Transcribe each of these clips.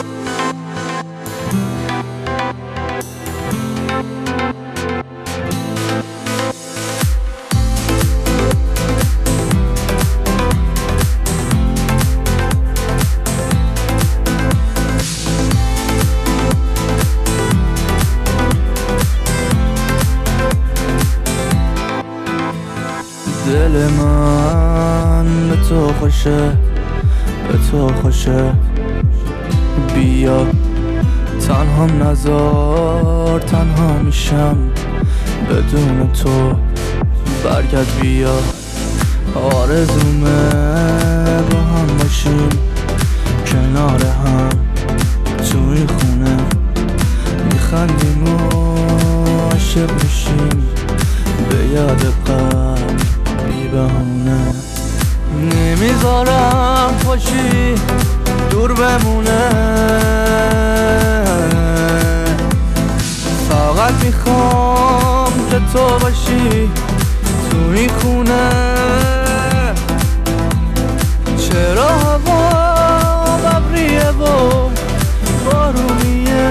دل من به تو خوشه، به تو خوشه. بیا تنهام نذار، تنها میشم بدون تو. برگرد بیا، آرزومه با هم باشیم کنار هم توی خونه. میخندیم و عاشق میشیم به یاد قبل بی بهونه. نمیذارم خوشی دور بمونه، فقط میخوام که تو باشی تو این خونه. چرا هوا ابریه و بارونیه،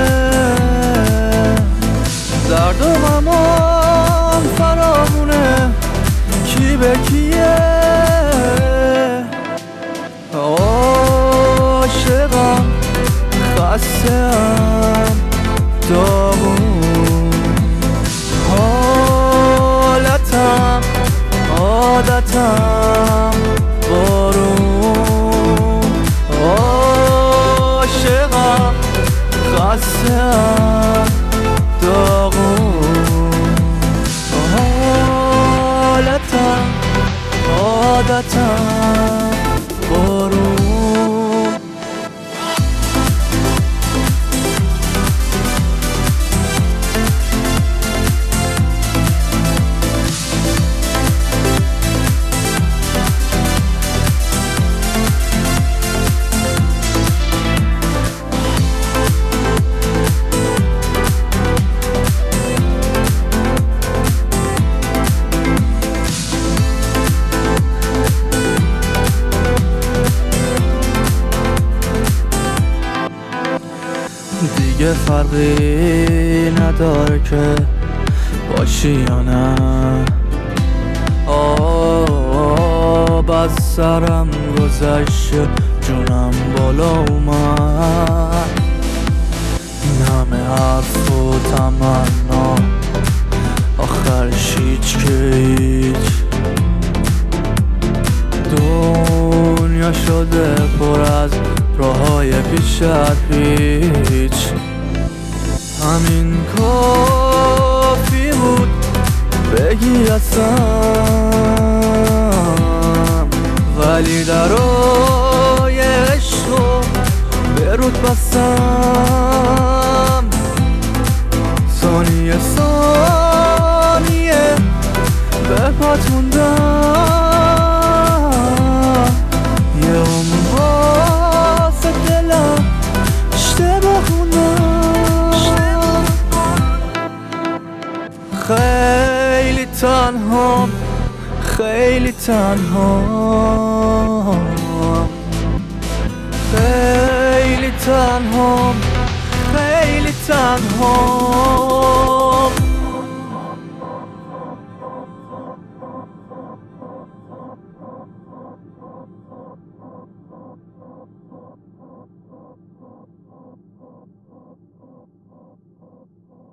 درد و غمان فرامونه، کی به کیه. عاشقم خسته‌ام داغون، حالتم عادتم بارون. عاشقم خسته‌ام داغون، حالتم عادتم بارون. دیگه فرقی نداره که باشی یا نه. آب از سرم گذشت، جونم بالا اومد. همه حرف و تمنا آخرش هیچ که هیچ. دنیا شده پر از راههای پیش از پیچ. همین کافی بود بگی هستم، ولی درای عشقو به رود بستم. ثانیه ثانیه به پات موندم، یه عمر واسه دلم اشتباه خوندم. خیلی تنهام، خیلی تنهام، خیلی تنهام، خیلی تنهام.